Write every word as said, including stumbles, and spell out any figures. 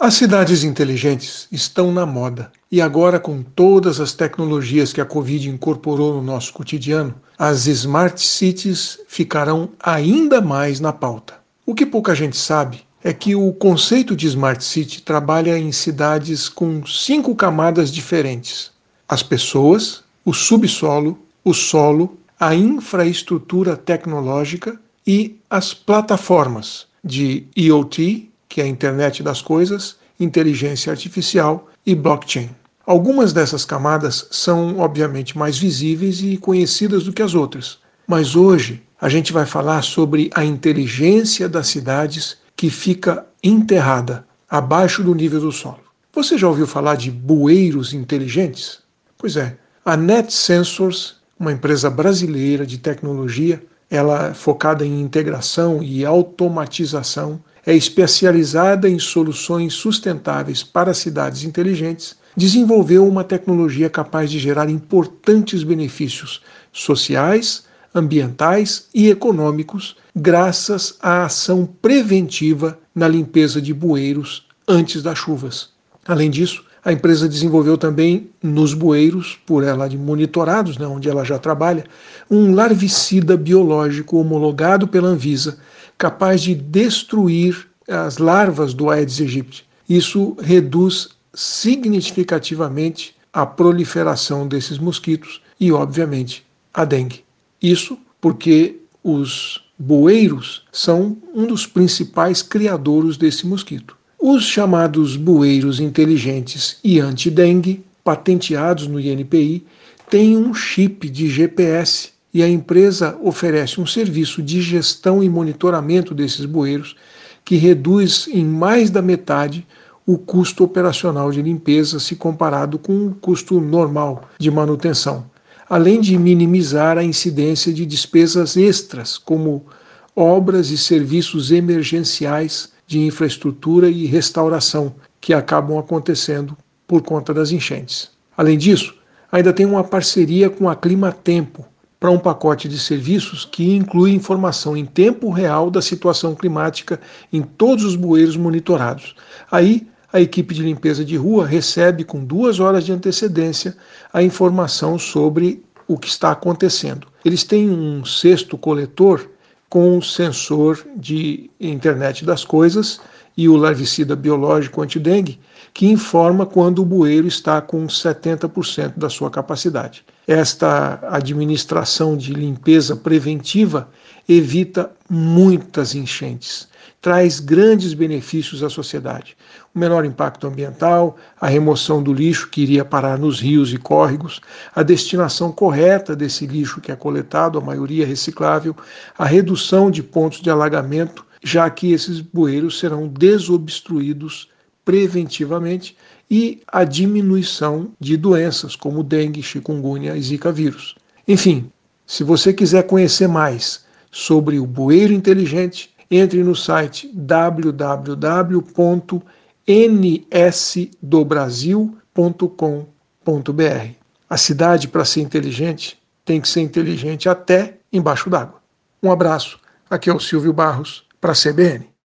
As cidades inteligentes estão na moda e agora, com todas as tecnologias que a Covid incorporou no nosso cotidiano, as Smart Cities ficarão ainda mais na pauta. O que pouca gente sabe é que o conceito de Smart City trabalha em cidades com cinco camadas diferentes: as pessoas, o subsolo, o solo, a infraestrutura tecnológica e as plataformas de I O T, que é a Internet das Coisas, inteligência artificial e blockchain. Algumas dessas camadas são, obviamente, mais visíveis e conhecidas do que as outras, mas hoje a gente vai falar sobre a inteligência das cidades que fica enterrada abaixo do nível do solo. Você já ouviu falar de bueiros inteligentes? Pois é, a Net Sensors, uma empresa brasileira de tecnologia, ela é focada em integração e automatização, é especializada em soluções sustentáveis para cidades inteligentes, desenvolveu uma tecnologia capaz de gerar importantes benefícios sociais, ambientais e econômicos, graças à ação preventiva na limpeza de bueiros antes das chuvas. Além disso, a empresa desenvolveu também nos bueiros, por ela monitorados, né, onde ela já trabalha, um larvicida biológico homologado pela Anvisa, capaz de destruir as larvas do Aedes aegypti. Isso reduz significativamente a proliferação desses mosquitos e, obviamente, a dengue. Isso porque os bueiros são um dos principais criadouros desse mosquito. Os chamados bueiros inteligentes e anti-dengue, patenteados no I N P I, têm um chip de G P S e a empresa oferece um serviço de gestão e monitoramento desses bueiros que reduz em mais da metade o custo operacional de limpeza se comparado com o custo normal de manutenção, além de minimizar a incidência de despesas extras, como obras e serviços emergenciais de infraestrutura e restauração que acabam acontecendo por conta das enchentes. Além disso, ainda tem uma parceria com a Climatempo para um pacote de serviços que inclui informação em tempo real da situação climática em todos os bueiros monitorados. Aí, a equipe de limpeza de rua recebe com duas horas de antecedência a informação sobre o que está acontecendo. Eles têm um cesto coletor com um sensor de internet das coisas e o larvicida biológico anti-dengue, que informa quando o bueiro está com setenta por cento da sua capacidade. Esta administração de limpeza preventiva evita muitas enchentes, traz grandes benefícios à sociedade. O menor impacto ambiental, a remoção do lixo que iria parar nos rios e córregos, a destinação correta desse lixo que é coletado, a maioria reciclável, a redução de pontos de alagamento, já que esses bueiros serão desobstruídos preventivamente, e a diminuição de doenças como dengue, chikungunya e zika vírus. Enfim, se você quiser conhecer mais sobre o bueiro inteligente, entre no site w w w ponto n s do brasil ponto com ponto b r. A cidade, para ser inteligente, tem que ser inteligente até embaixo d'água. Um abraço, aqui é o Silvio Barros, para a C B N.